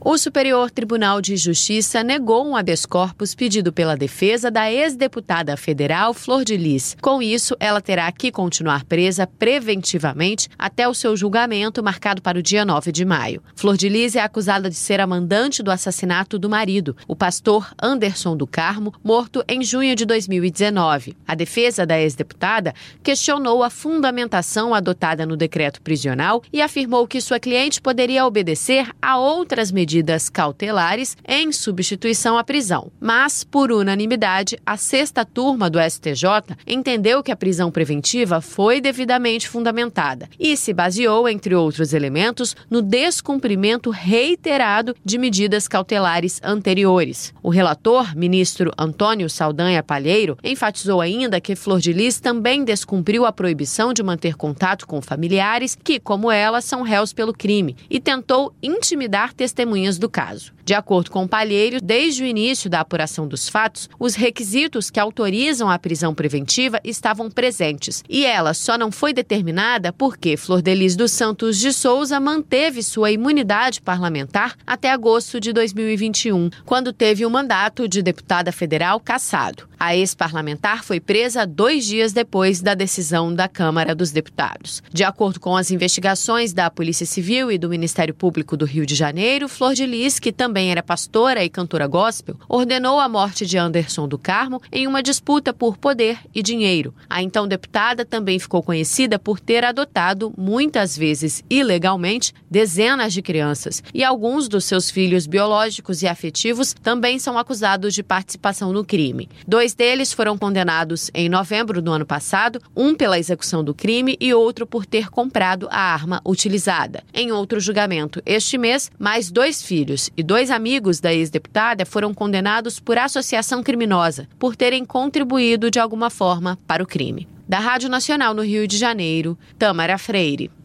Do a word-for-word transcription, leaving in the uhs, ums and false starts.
O Superior Tribunal de Justiça negou um habeas corpus pedido pela defesa da ex-deputada federal Flor de Lis. Com isso, ela terá que continuar presa preventivamente até o seu julgamento, marcado para o dia nove de maio. Flor de Lis é acusada de ser a mandante do assassinato do marido, o pastor Anderson do Carmo, morto em junho de dois mil e dezenove. A defesa da ex-deputada questionou a fundamentação adotada no decreto prisional e afirmou que sua cliente poderia obedecer a outras medidas medidas cautelares em substituição à prisão. Mas, por unanimidade, a sexta turma do S T J entendeu que a prisão preventiva foi devidamente fundamentada e se baseou, entre outros elementos, no descumprimento reiterado de medidas cautelares anteriores. O relator, ministro Antônio Saldanha Palheiro, enfatizou ainda que Flor de Lis também descumpriu a proibição de manter contato com familiares que, como ela, são réus pelo crime e tentou intimidar testemunhas do caso. De acordo com Palheiro, desde o início da apuração dos fatos, os requisitos que autorizam a prisão preventiva estavam presentes e ela só não foi determinada porque Flor de Lis dos Santos de Souza manteve sua imunidade parlamentar até agosto de dois mil e vinte e um, quando teve o mandato de deputada federal cassado. A ex-parlamentar foi presa dois dias depois da decisão da Câmara dos Deputados. De acordo com as investigações da Polícia Civil e do Ministério Público do Rio de Janeiro, Flor de Lis, que também era pastora e cantora gospel, ordenou a morte de Anderson do Carmo em uma disputa por poder e dinheiro. A então deputada também ficou conhecida por ter adotado, muitas vezes ilegalmente, dezenas de crianças, e alguns dos seus filhos biológicos e afetivos também são acusados de participação no crime. Dois deles foram condenados em novembro do ano passado, um pela execução do crime e outro por ter comprado a arma utilizada. Em outro julgamento este mês, mais dois filhos e dois amigos da ex-deputada foram condenados por associação criminosa, por terem contribuído de alguma forma para o crime. Da Rádio Nacional no Rio de Janeiro, Tâmara Freire.